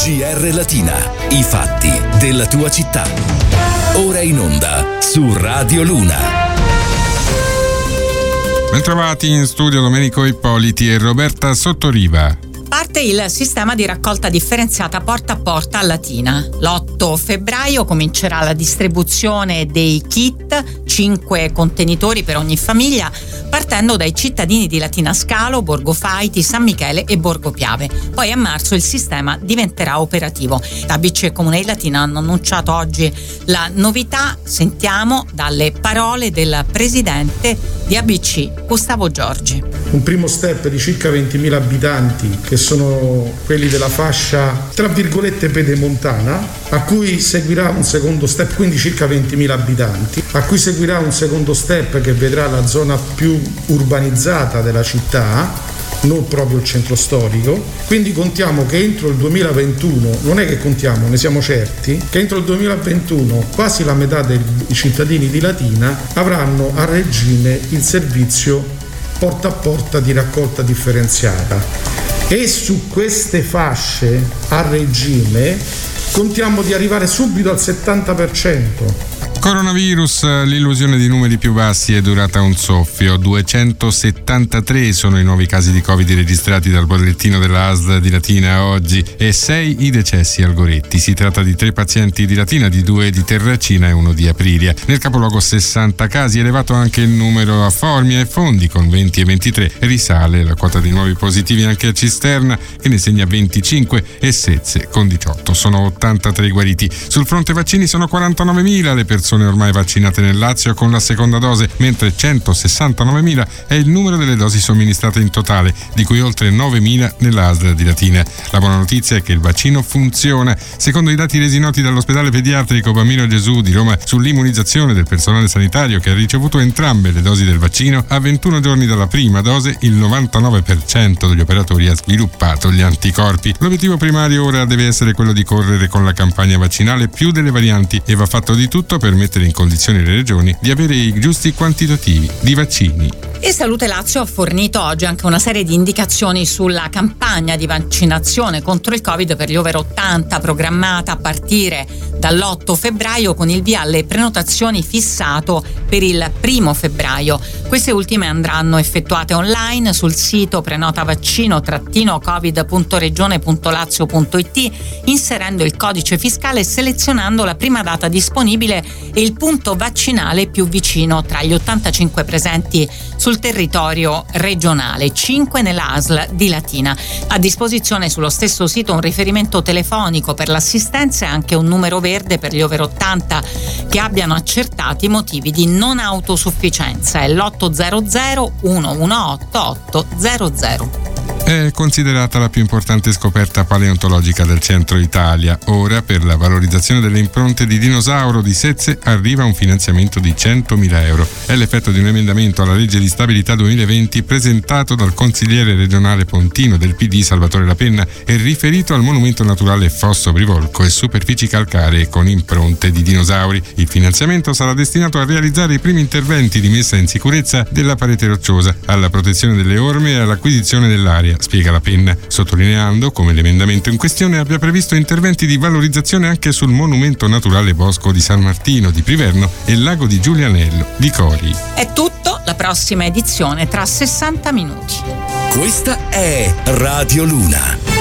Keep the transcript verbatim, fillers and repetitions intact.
G R Latina, i fatti della tua città. Ora in onda su Radio Luna. Bentrovati in studio Domenico Ippoliti e Roberta Sottoriva. Parte il sistema di raccolta differenziata porta a porta a Latina. L'otto febbraio comincerà la distribuzione dei kit, cinque contenitori per ogni famiglia, partendo dai cittadini di Latina Scalo, Borgo Faiti, San Michele e Borgo Piave. Poi a marzo il sistema diventerà operativo. A B C e Comune di Latina hanno annunciato oggi la novità. Sentiamo dalle parole del presidente di A B C, Gustavo Giorgi. Un primo step di circa ventimila abitanti, che sono quelli della fascia tra virgolette pedemontana, a cui seguirà un secondo step, quindi circa ventimila abitanti, a cui seguirà un secondo step che vedrà la zona più urbanizzata della città, non proprio il centro storico. Quindi contiamo che entro il duemilaventuno, non è che contiamo, ne siamo certi, che entro il duemilaventuno quasi la metà dei cittadini di Latina avranno a regime il servizio porta a porta di raccolta differenziata, e su queste fasce a regime contiamo di arrivare subito al settanta per cento. Coronavirus, l'illusione di numeri più bassi è durata un soffio. duecentosettantatré sono i nuovi casi di Covid registrati dal bollettino della A S L di Latina oggi e sei i decessi al Goretti. Si tratta di tre pazienti di Latina, di due di Terracina e uno di Aprilia. Nel capoluogo sessanta casi, elevato anche il numero a Formia e Fondi con venti e ventitré. Risale la quota di nuovi positivi anche a Cisterna, che ne segna venticinque, e Sezze con diciotto. Sono ottantatré guariti. Sul fronte vaccini sono quarantanovemila le persone ormai vaccinate nel Lazio con la seconda dose, mentre centosessantanovemila è il numero delle dosi somministrate in totale, di cui oltre novemila nella A S L di Latina. La buona notizia è che il vaccino funziona. Secondo i dati resi noti dall'ospedale pediatrico Bambino Gesù di Roma sull'immunizzazione del personale sanitario che ha ricevuto entrambe le dosi del vaccino, a ventuno giorni dalla prima dose il novantanove per cento degli operatori ha sviluppato gli anticorpi. L'obiettivo primario ora deve essere quello di correre con la campagna vaccinale più delle varianti, e va fatto di tutto per mettere in condizioni le regioni di avere i giusti quantitativi di vaccini. E Salute Lazio ha fornito oggi anche una serie di indicazioni sulla campagna di vaccinazione contro il Covid per gli over ottanta, programmata a partire dall'otto febbraio, con il via alle prenotazioni fissato per il primo febbraio. Queste ultime andranno effettuate online sul sito prenotavaccino-covid punto regione punto lazio punto it, inserendo il codice fiscale e selezionando la prima data disponibile e il punto vaccinale più vicino tra gli ottantacinque presenti sul territorio regionale, cinque nella A S L di Latina. A disposizione sullo stesso sito un riferimento telefonico per l'assistenza e anche un numero verde per gli over ottanta che abbiano accertati motivi di non autosufficienza. È l'otto zero zero uno uno otto otto zero zero. È considerata la più importante scoperta paleontologica del centro Italia. Ora, per la valorizzazione delle impronte di dinosauro di Sezze, arriva un finanziamento di centomila euro. È l'effetto di un emendamento alla legge di stabilità duemilaventi presentato dal consigliere regionale pontino del P D Salvatore La Penna e riferito al monumento naturale Fosso Brivolco e superfici calcaree con impronte di dinosauri. Il finanziamento sarà destinato a realizzare i primi interventi di messa in sicurezza della parete rocciosa, alla protezione delle orme e all'acquisizione dell'area, spiega La Penna, sottolineando come l'emendamento in questione abbia previsto interventi di valorizzazione anche sul monumento naturale Bosco di San Martino di Priverno e Lago di Giulianello di Cori. È tutto, la prossima edizione tra sessanta minuti. Questa è Radio Luna.